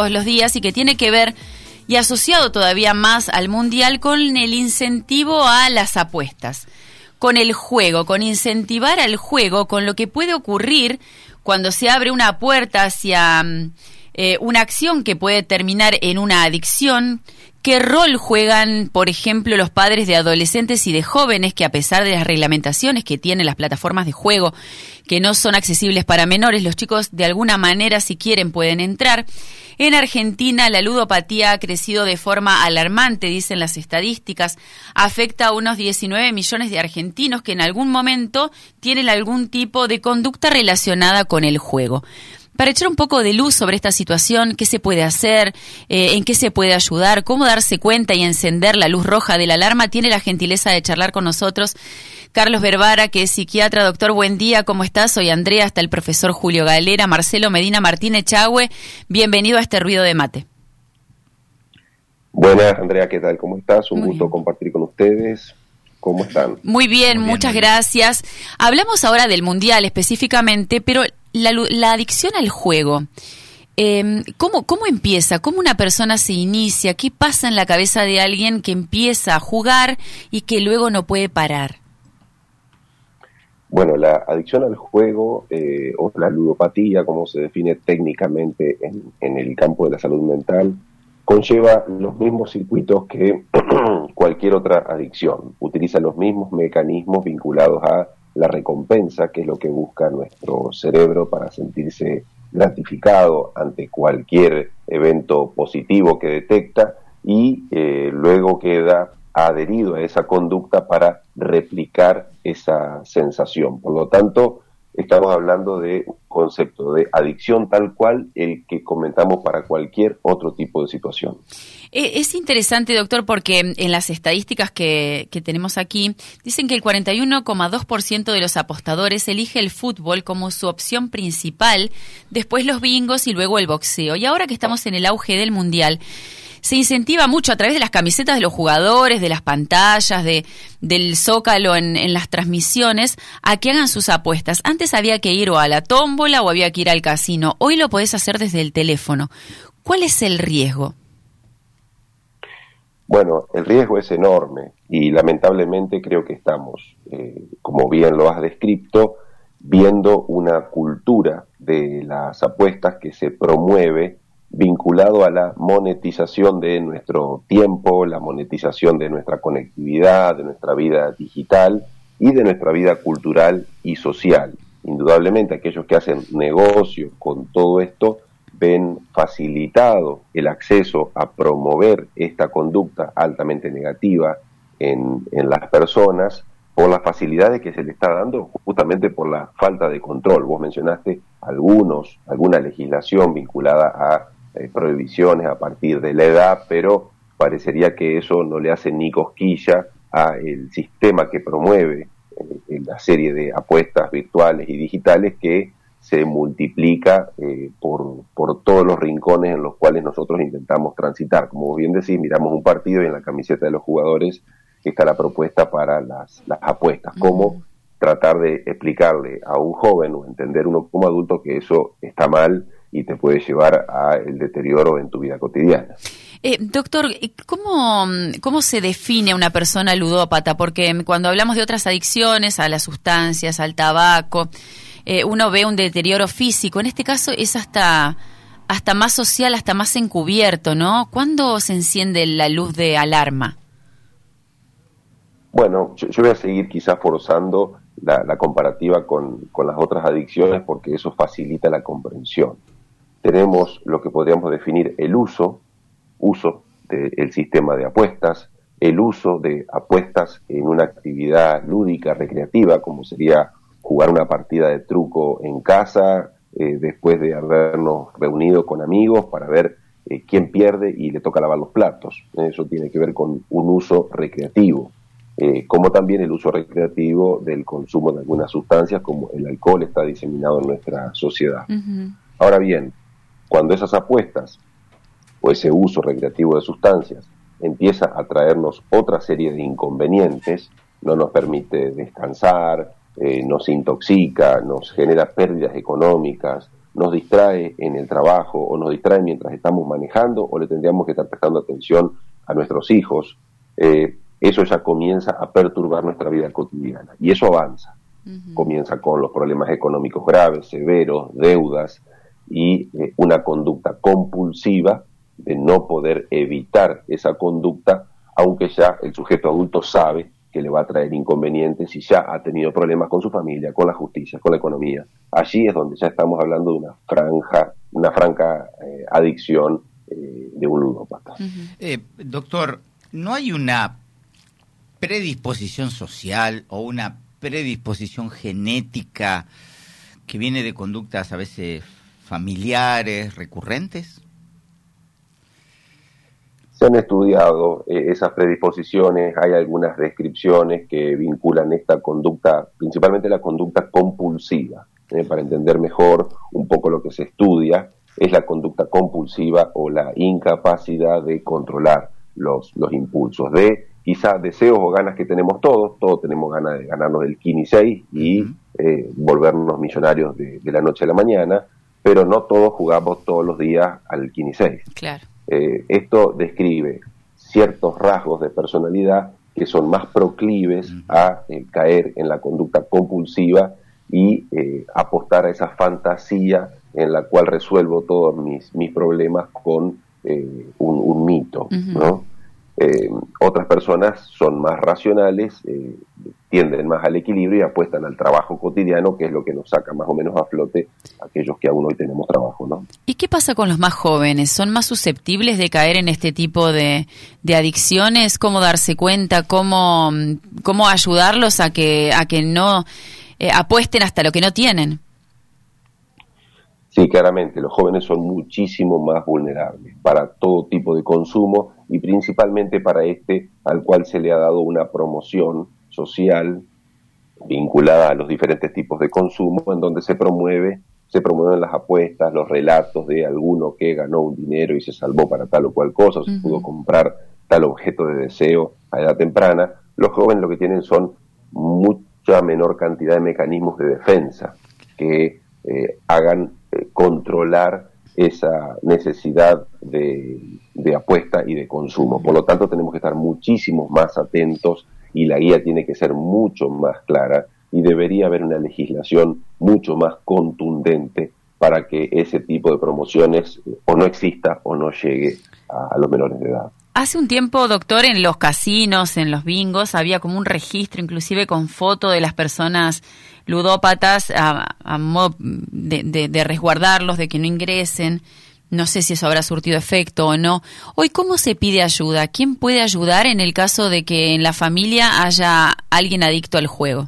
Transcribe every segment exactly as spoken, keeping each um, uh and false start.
todos los días y que tiene que ver, y asociado todavía más al mundial, con el incentivo a las apuestas, con el juego, con incentivar al juego, con lo que puede ocurrir cuando se abre una puerta hacia eh, una acción que puede terminar en una adicción. ¿Qué rol juegan, por ejemplo, los padres de adolescentes y de jóvenes que, a pesar de las reglamentaciones que tienen las plataformas de juego, que no son accesibles para menores, los chicos de alguna manera, si quieren, pueden entrar? En Argentina, la ludopatía ha crecido de forma alarmante, dicen las estadísticas. Afecta a unos diecinueve millones de argentinos que en algún momento tienen algún tipo de conducta relacionada con el juego. Para echar un poco de luz sobre esta situación, qué se puede hacer, eh, en qué se puede ayudar, cómo darse cuenta y encender la luz roja de la alarma, tiene la gentileza de charlar con nosotros Carlos Verbara, que es psiquiatra. Doctor, buen día, ¿cómo estás? Soy Andrea, está el profesor Julio Galera, Marcelo Medina, Martín Echagüe. Bienvenido a este Ruido de Mate. Buenas, Andrea, ¿qué tal? ¿Cómo estás? Un Muy gusto bien. compartir con ustedes. ¿Cómo están? Muy bien, muy muchas bien. Gracias. Hablamos ahora del Mundial específicamente, pero la, la adicción al juego, eh, ¿cómo, ¿cómo empieza? ¿Cómo una persona se inicia? ¿Qué pasa en la cabeza de alguien que empieza a jugar y que luego no puede parar? Bueno, la adicción al juego, eh, o la ludopatía, como se define técnicamente en, en el campo de la salud mental, conlleva los mismos circuitos que cualquier otra adicción. Utiliza los mismos mecanismos vinculados a la recompensa, que es lo que busca nuestro cerebro para sentirse gratificado ante cualquier evento positivo que detecta, y eh, luego queda adherido a esa conducta para replicar esa sensación. Por lo tanto, estamos hablando de un concepto de adicción tal cual el que comentamos para cualquier otro tipo de situación. Es interesante, doctor, porque en las estadísticas que, que tenemos aquí, dicen que el cuarenta y uno coma dos por ciento de los apostadores elige el fútbol como su opción principal, después los bingos y luego el boxeo. Y ahora que estamos en el auge del Mundial, se incentiva mucho a través de las camisetas de los jugadores, de las pantallas, de del Zócalo en, en las transmisiones, a que hagan sus apuestas. Antes había que ir o a la tómbola o había que ir al casino. Hoy lo podés hacer desde el teléfono. ¿Cuál es el riesgo? Bueno, el riesgo es enorme y lamentablemente creo que estamos, eh, como bien lo has descrito, viendo una cultura de las apuestas que se promueve vinculado a la monetización de nuestro tiempo, la monetización de nuestra conectividad, de nuestra vida digital y de nuestra vida cultural y social. Indudablemente aquellos que hacen negocio con todo esto ven facilitado el acceso a promover esta conducta altamente negativa en, en las personas por las facilidades que se le está dando, justamente por la falta de control. Vos mencionaste algunos, alguna legislación vinculada a Eh, prohibiciones a partir de la edad, pero parecería que eso no le hace ni cosquilla a el sistema que promueve eh, la serie de apuestas virtuales y digitales, que se multiplica eh, por, por todos los rincones en los cuales nosotros intentamos transitar. Como bien decís, miramos un partido y en la camiseta de los jugadores está la propuesta para las, las apuestas. ¿Cómo tratar de explicarle a un joven o entender uno como adulto que eso está mal y te puede llevar a el deterioro en tu vida cotidiana? Eh, doctor, ¿cómo, ¿cómo se define una persona ludópata? Porque cuando hablamos de otras adicciones, a las sustancias, al tabaco, eh, uno ve un deterioro físico. En este caso es hasta, hasta más social, hasta más encubierto, ¿no? ¿Cuándo se enciende la luz de alarma? Bueno, yo, yo voy a seguir quizás forzando la, la comparativa con, con las otras adicciones, porque eso facilita la comprensión. Tenemos lo que podríamos definir el uso, uso del sistema de apuestas, el uso de apuestas en una actividad lúdica, recreativa, como sería jugar una partida de truco en casa, eh, después de habernos reunido con amigos para ver eh, quién pierde y le toca lavar los platos. Eso tiene que ver con un uso recreativo, eh, como también el uso recreativo del consumo de algunas sustancias, como el alcohol está diseminado en nuestra sociedad. Uh-huh. Ahora bien, cuando esas apuestas o ese uso recreativo de sustancias empieza a traernos otra serie de inconvenientes, no nos permite descansar, eh, nos intoxica, nos genera pérdidas económicas, nos distrae en el trabajo o nos distrae mientras estamos manejando o le tendríamos que estar prestando atención a nuestros hijos, eh, eso ya comienza a perturbar nuestra vida cotidiana y eso avanza. Uh-huh. Comienza con los problemas económicos graves, severos, deudas y eh, una conducta compulsiva de no poder evitar esa conducta, aunque ya el sujeto adulto sabe que le va a traer inconvenientes y ya ha tenido problemas con su familia, con la justicia, con la economía. Allí es donde ya estamos hablando de una franja, una franca eh, adicción eh, de un ludópata. Uh-huh. Eh, doctor, ¿no hay una predisposición social o una predisposición genética que viene de conductas a veces familiares, recurrentes? Se han estudiado eh, esas predisposiciones, hay algunas descripciones que vinculan esta conducta, principalmente la conducta compulsiva, eh, para entender mejor un poco lo que se estudia, es la conducta compulsiva o la incapacidad de controlar los, los impulsos, de quizás deseos o ganas que tenemos todos, todos tenemos ganas de ganarnos el Kini seis y uh-huh. eh, volvernos millonarios de, de la noche a la mañana, pero no todos jugamos todos los días al Kini seis. Claro. Eh, esto describe ciertos rasgos de personalidad que son más proclives a eh, caer en la conducta compulsiva y eh, apostar a esa fantasía en la cual resuelvo todos mis, mis problemas con eh, un, un mito, uh-huh. ¿no? Eh, otras personas son más racionales, eh, tienden más al equilibrio y apuestan al trabajo cotidiano, que es lo que nos saca más o menos a flote aquellos que aún hoy tenemos trabajo, ¿no? ¿Y qué pasa con los más jóvenes? ¿Son más susceptibles de caer en este tipo de, de adicciones? ¿Cómo darse cuenta? ¿Cómo, cómo ayudarlos a que, a que no eh, apuesten hasta lo que no tienen? Sí, claramente, los jóvenes son muchísimo más vulnerables para todo tipo de consumo y principalmente para este al cual se le ha dado una promoción social vinculada a los diferentes tipos de consumo, en donde se promueve, se promueven las apuestas, los relatos de alguno que ganó un dinero y se salvó para tal o cual cosa, o se uh-huh. pudo comprar tal objeto de deseo a edad temprana. Los jóvenes lo que tienen son mucha menor cantidad de mecanismos de defensa que eh, hagan eh, controlar esa necesidad de, de apuesta y de consumo. Por lo tanto, tenemos que estar muchísimo más atentos y la guía tiene que ser mucho más clara y debería haber una legislación mucho más contundente para que ese tipo de promociones o no exista o no llegue a, a los menores de edad. Hace un tiempo, doctor, en los casinos, en los bingos, había como un registro, inclusive con foto de las personas ludópatas, a, a modo de, de, de resguardarlos, de que no ingresen. No sé si eso habrá surtido efecto o no. Hoy, ¿cómo se pide ayuda? ¿Quién puede ayudar en el caso de que en la familia haya alguien adicto al juego?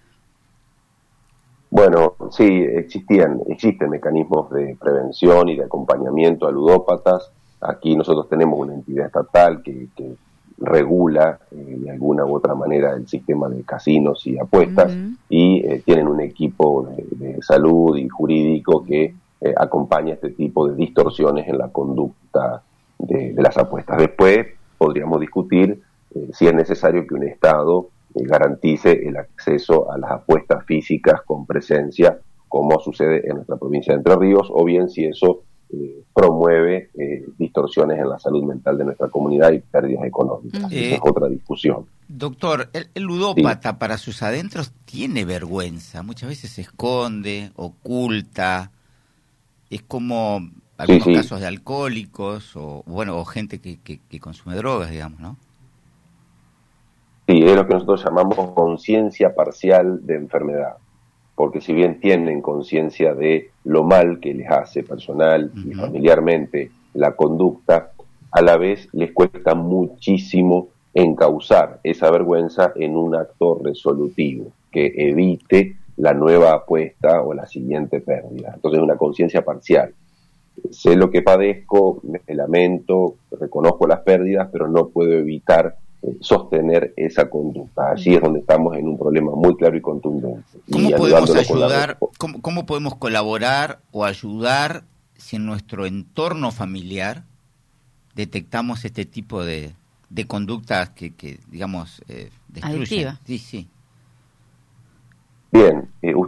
Bueno, sí, existían, existen mecanismos de prevención y de acompañamiento a ludópatas. Aquí nosotros tenemos una entidad estatal que, que regula eh, de alguna u otra manera el sistema de casinos y apuestas uh-huh. y eh, tienen un equipo de, de salud y jurídico que eh, acompaña este tipo de distorsiones en la conducta de, de las apuestas. Después podríamos discutir eh, si es necesario que un Estado eh, garantice el acceso a las apuestas físicas con presencia, como sucede en nuestra provincia de Entre Ríos, o bien si eso Eh, promueve eh, distorsiones en la salud mental de nuestra comunidad y pérdidas económicas. Eh, Esa es otra discusión. Doctor, el, el ludópata sí. para sus adentros tiene vergüenza, muchas veces se esconde, oculta, es como algunos sí, sí. casos de alcohólicos o bueno o gente que, que, que consume drogas, digamos, ¿no? Sí, es lo que nosotros llamamos conciencia parcial de enfermedad. Porque si bien tienen conciencia de lo mal que les hace personal uh-huh. y familiarmente la conducta, a la vez les cuesta muchísimo encauzar esa vergüenza en un acto resolutivo que evite la nueva apuesta o la siguiente pérdida. Entonces, una conciencia parcial. Sé lo que padezco, me lamento, reconozco las pérdidas, pero no puedo evitar sostener esa conducta. Allí es donde estamos en un problema muy claro y contundente. ¿Cómo y podemos ayudar, cómo, cómo podemos colaborar o ayudar si en nuestro entorno familiar detectamos este tipo de, de conductas que, que digamos, eh, destruyen? Adictiva. Sí, sí. Bien, eh, usted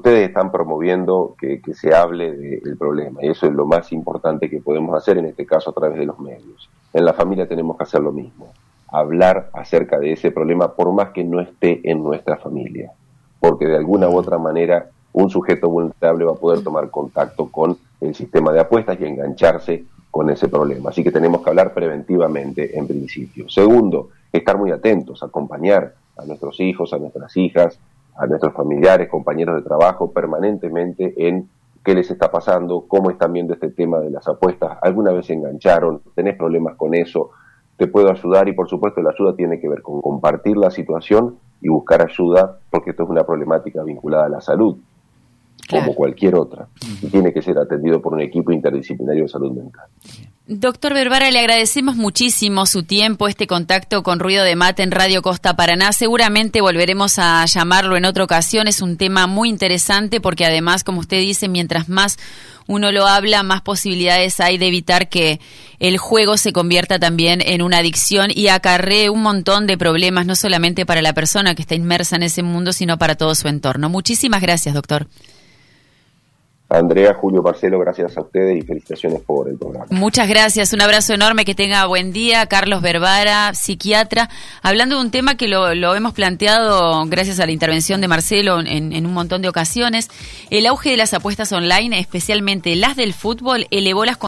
ustedes están promoviendo que, que se hable del problema, y eso es lo más importante que podemos hacer, en este caso a través de los medios. En la familia tenemos que hacer lo mismo, hablar acerca de ese problema, por más que no esté en nuestra familia, porque de alguna u otra manera un sujeto vulnerable va a poder tomar contacto con el sistema de apuestas y engancharse con ese problema. Así que tenemos que hablar preventivamente en principio. Segundo, estar muy atentos, acompañar a nuestros hijos, a nuestras hijas, a nuestros familiares, compañeros de trabajo, permanentemente en qué les está pasando, cómo están viendo este tema de las apuestas, alguna vez se engancharon, tenés problemas con eso, te puedo ayudar, y por supuesto la ayuda tiene que ver con compartir la situación y buscar ayuda, porque esto es una problemática vinculada a la salud, claro, como cualquier otra, y tiene que ser atendido por un equipo interdisciplinario de salud mental. Doctor Berbara, le agradecemos muchísimo su tiempo, este contacto con Ruido de Mate en Radio Costa Paraná. Seguramente volveremos a llamarlo en otra ocasión. Es un tema muy interesante porque además, como usted dice, mientras más uno lo habla, más posibilidades hay de evitar que el juego se convierta también en una adicción y acarree un montón de problemas, no solamente para la persona que está inmersa en ese mundo, sino para todo su entorno. Muchísimas gracias, doctor. Andrea, Julio, Marcelo, gracias a ustedes y felicitaciones por el programa. Muchas gracias, un abrazo enorme, que tenga buen día. Carlos Berbara, psiquiatra, hablando de un tema que lo, lo hemos planteado gracias a la intervención de Marcelo en, en un montón de ocasiones. El auge de las apuestas online, especialmente las del fútbol, elevó las